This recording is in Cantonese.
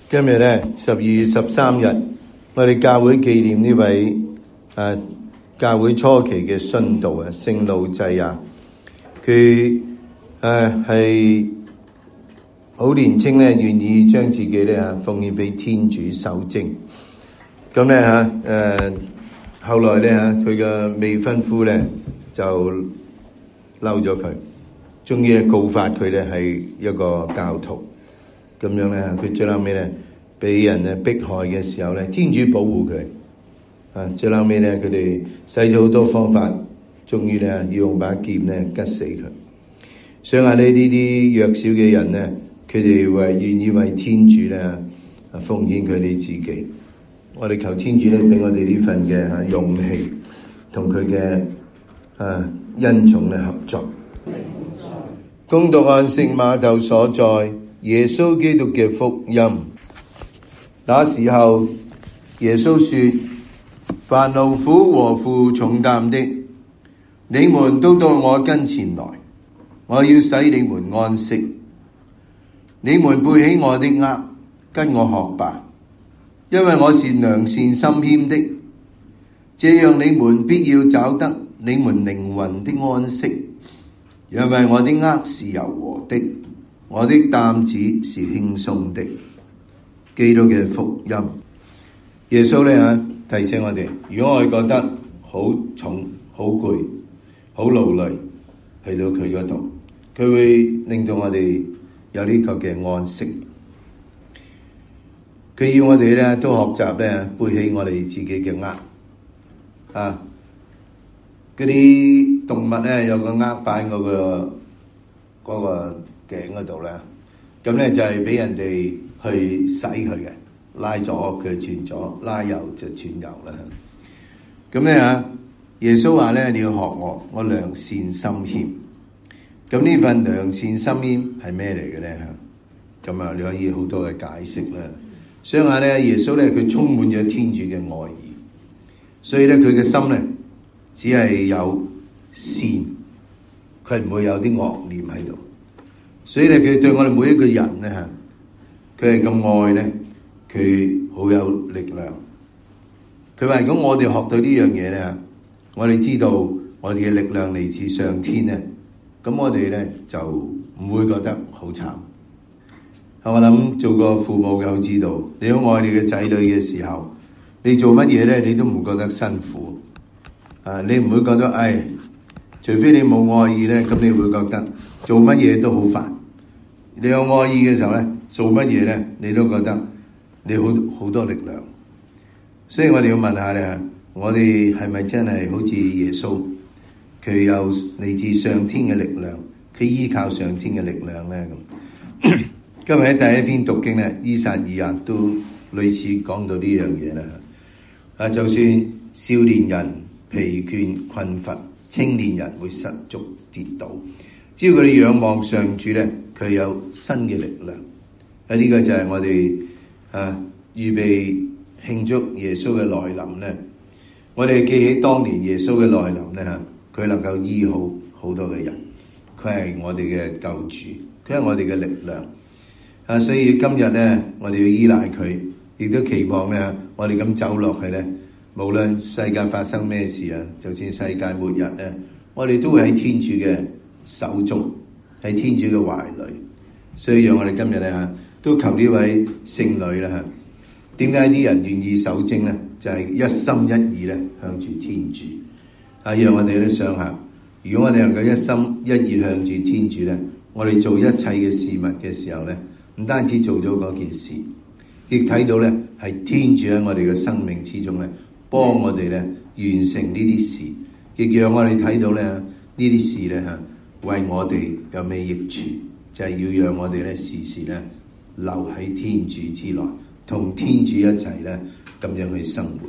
今日咧12月13日，我哋教會紀念呢位教會初期嘅殉道聖路濟亞。佢係好年青咧，願意將自己咧奉獻俾天主守貞。咁咧後來咧佢嘅未婚夫咧就嬲咗佢，終於告發佢咧係一個教徒。咁樣咧，佢最後尾咧俾人迫害嘅時候咧，天主保護佢。最後尾咧，佢哋使咗好多方法，終於咧要用把劍咧拮死佢。所以話呢啲弱小嘅人咧，佢哋願意為天主咧奉獻佢哋自己。我哋求天主咧俾我哋呢份嘅勇氣，同佢嘅恩寵咧合作。恭讀按聖瑪竇所載耶穌基督嘅福音。那時候，耶穌說：凡勞苦和負重擔的，你們都到我跟前來，我要使你們安息。你們背起我的軛，跟我學吧，因為我是良善心謙的，這樣你們必要找得你們靈魂的安息。因為我的軛是柔和的，我的擔子是輕鬆的。基督嘅福音。耶穌咧提醒我哋，如果我哋覺得好重、好攰、好勞累，去到佢嗰度，佢會令到我哋有呢個嘅安息。佢要我哋咧都學習咧背起我哋自己嘅軛。嗰啲動物咧有個軛擺喺嗰個頸嗰度咧，咁咧就係俾人哋去洗佢嘅，拉左佢轉左，拉右就轉右啦。咁咧耶穌話咧，你要學我良善心謙。咁呢份良善心謙係咩嚟嘅咧？咁你可以好多嘅解釋啦。所以話咧，耶穌咧佢充滿咗天主嘅愛意，所以咧佢嘅心咧只係有善，佢唔會有啲惡念喺度。所以咧佢對我哋每一個人咧佢係咁愛咧，佢好有力量。佢話如果我哋學到呢樣嘢咧，我哋知道我哋嘅力量嚟自上天咧，咁我哋咧就唔會覺得好慘。我諗做個父母嘅都知道，你好愛你嘅仔女嘅時候，你做乜嘢咧，你都唔覺得辛苦。你唔會覺得除非你冇愛意咧，咁你會覺得做乜嘢都好煩。你有愛意嘅時候咧，做乜嘢咧，你都覺得你好多力量。所以我哋要問下咧，我哋係咪真係好似耶穌，佢有嚟自上天嘅力量，佢依靠上天嘅力量咧咁？今日喺第一篇讀經咧，依撒意亞都類似講到呢樣嘢啦。就算少年人疲倦困乏，青年人會失足跌倒，只要佢哋仰望上主咧，佢有新嘅力量。呢個就係我哋預備慶祝耶穌嘅來臨咧。我哋記起當年耶穌嘅來臨咧，佢能夠醫好好多嘅人，佢係我哋嘅救主，佢係我哋嘅力量。所以今日咧，我哋要依賴佢，亦都期望咧，我哋咁走落去咧，無論世界發生咩事就算世界末日咧，我哋都會喺天主嘅手中，喺天主嘅懷裏。所以讓我哋今日咧都求呢位聖女啦。點解啲人願意守貞咧？就係一心一意咧向住天主。讓我哋都想下，如果我哋能夠一心一意向住天主咧，我哋做一切嘅事物嘅時候咧，唔單止做咗嗰件事，亦睇到咧係天主喺我哋嘅生命之中咧，幫我哋咧完成呢啲事，亦讓我哋睇到咧呢啲事咧為我哋有咩益處，就係要讓我哋咧時時咧留喺天主之內，同天主一齊咧咁樣去生活。